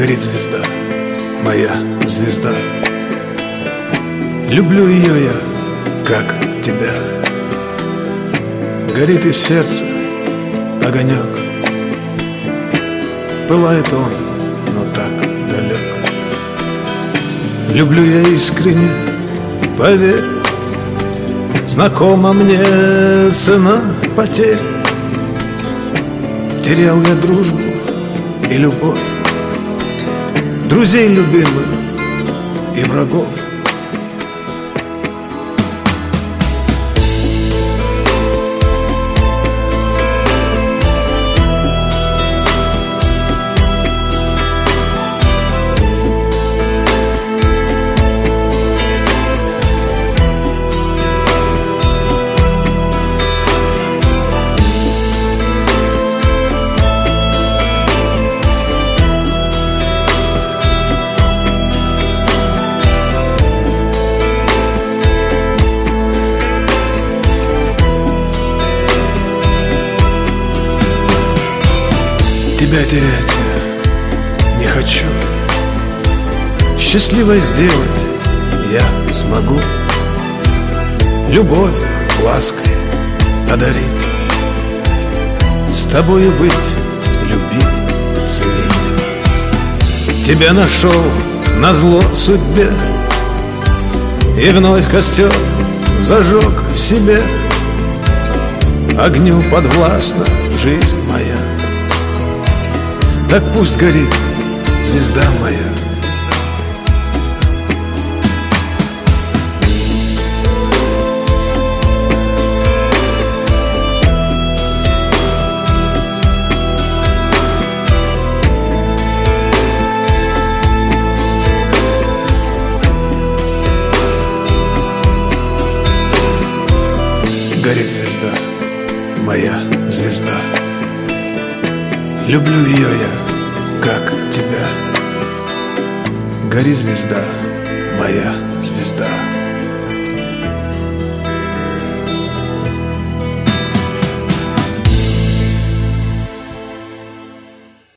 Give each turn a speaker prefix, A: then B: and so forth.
A: Горит звезда, моя звезда. Люблю ее я, как тебя. Горит из сердца огонек. Пылает он, но так далек. Люблю я искренне, поверь. Знакома мне цена потерь. Терял я дружбу и любовь, друзей любимых и врагов. Тебя терять я не хочу. Счастливой сделать я смогу. Любовь лаской одарить, с тобою быть, любить, ценить. Тебя нашел назло судьбе и вновь костер зажег в себе. Огню подвластна жизнь моя. Так пусть горит звезда моя. Горит звезда, моя звезда. Люблю ее я, как тебя. Гори, звезда, моя звезда.